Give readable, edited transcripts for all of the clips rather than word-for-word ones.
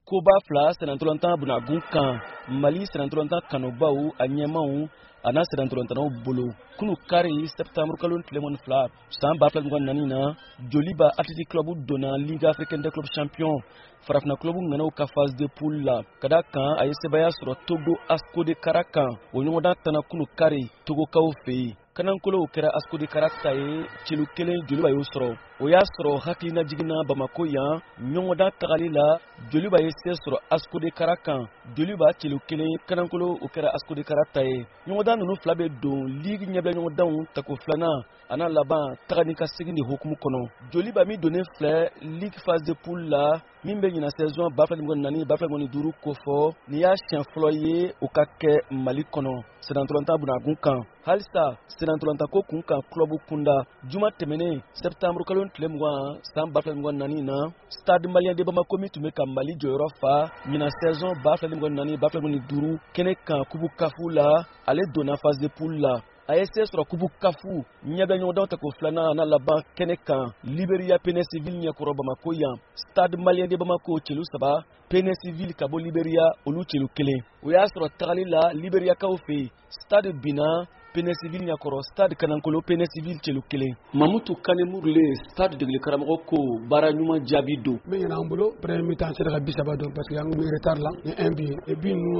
Koba fla senantolanta bunagun kan Mali senantolanta kanobaw anyemaw ana senantolanta bolo kunu kari septembre kalon tlemon fla san ba fla ngwan na Joliba Athletic Club donna Ligue Africaine des Clubs Champions farafna club ngana ka phase de poule la kada kan ayese baya soro Togo Asco de Karakan wonyo da tana kunu kari Togo kaw fe kanankolo kera Asco de Karakta cilu kelen Joliba yo soro o ya soro hakina jigina Bamako ya nyongoda tagalila Joliba yese soro Asco de Karakan Joliba cilu kelen kanankolo kera Asco de Karakta nyongoda nunu flabe do ligue nyabla nyongoda tako flana ana laban taganika segini hukumu kono Joliba mi donné fleur ligue phase de poule la mimbe nyina saison bafla ngon nani bafla ngoni duru kofo ni ya chien floyer o kake Mali kono senantolanta bunagun kan halisa senantolanta ko kunkan club kunda juma temene septembre kalon tlemwa sam bafla ngon nani na stade malien de Bamako mi tume ka Mali joyro fa nyina saison bafla ngon nani bafla ngoni duru kene kan kubu kafula ale donna phase de poule la ASS sur kubu kafu nyaga nyoda ta ko flana na laba kenekan Liberia Pene Civil nya ko Bamako ya stade malien de Bamako chelu saba Pene Civil kabo Liberia olu chelu kele o ya sur tagalila Liberia ka ofe stade Bina Pene Civil nya ko stade Kanankolo Pene Civil chelu kele Mamutu Kanemurle stade de Karamoko ko baranyuma jabido mais yana ambulo premier mi-temps c'est la bisabado parce que yangu retard là un but et puis nous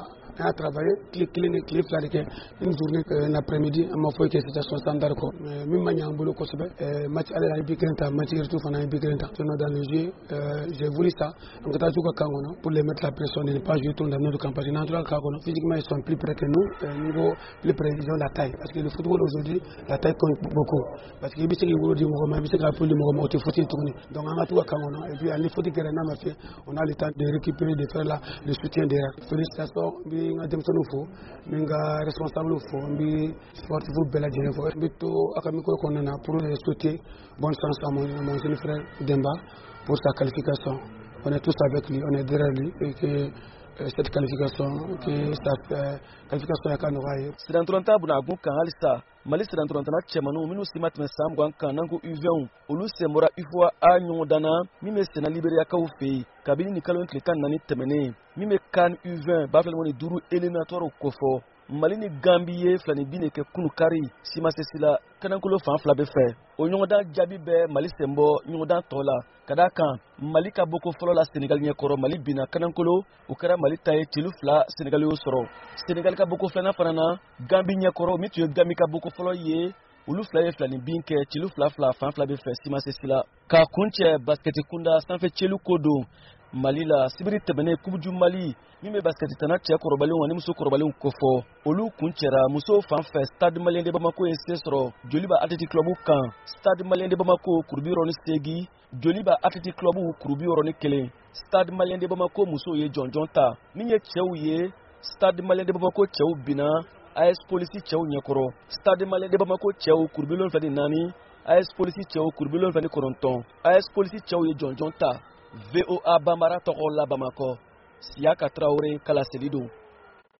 a travaillé clip là une journée l'après-midi à ma foi que situation standard quoi même mania ambulo ko sebe match aller à Bikrenta match retour fana Bikrenta dans le jeu j'ai voulu ça donc ta jouer kangono pour les mettre la pression de ne pas jouer tout dans notre campagne naturel kangono physiquement ils sont plus près que nous niveau plus précision la taille parce que le football aujourd'hui la taille compte beaucoup parce que bisiki wuro di mo ma bisiki pour le mo te faut tourner donc on a tout kangono et puis à l'effort de Kerena mafia on a le temps de récupérer de faire là le soutien derrière félicitations nga demsonu fo nga responsable fo mbi sportif bela jene fo mbi to akamiko ko nana pour souhaiter bonne chance à mon jeune frère Demba pour sa qualification. On est tous avec lui, on est derrière lui et que cette qualification ya kanoraye senantolanta bunagun kan halisa Mali senantolanta na chemanu minu simat mesam gwan kan nangu uvion olu semora ifwa anyo dana mime sena Liberia ka ofe kabini ni kalon kan nani temene mime kan u20 bafle ngoni duru éliminatoire kofo Mali ni Gambie flani bine ke kunu kari sima sesila kanankolo fan flabe fe o nyonda jabi be Mali sembo nyonda tola kadaka Mali ka boko folo la Senegal nye koro Mali bina kanankolo o kara Mali taye tilu fla Senegal yo soro Senegal ka boko flana fanana Gambie nye koro mitu Gambie ka boko folo ye ulu fla flani binke tilu fla fan flabe fe sima sesila ka kunche basket kunda sanfe chelu kodo Mali la sibiri tebene kubuju Mali mime basket tana tia korobali wani muso korobali kofo olu kunchera muso fanfe stade malien de Bamako esesro Joliba Athletic Club kan stade malien de Bamako kurbiro ni segi Joliba Athletic Club kurbiro ni kele stade malien de Bamako muso ye jonjonta minye chewu ye stade malien de Bamako chewu bina AS Police chewu nyekoro stade malien de Bamako chewu kurbilo fadi nani AS Police chewu kurbilo fadi koronton AS Police chewu ye jonjonta VOA Bambara Togola Bamako Siaka Traoré Kala Selido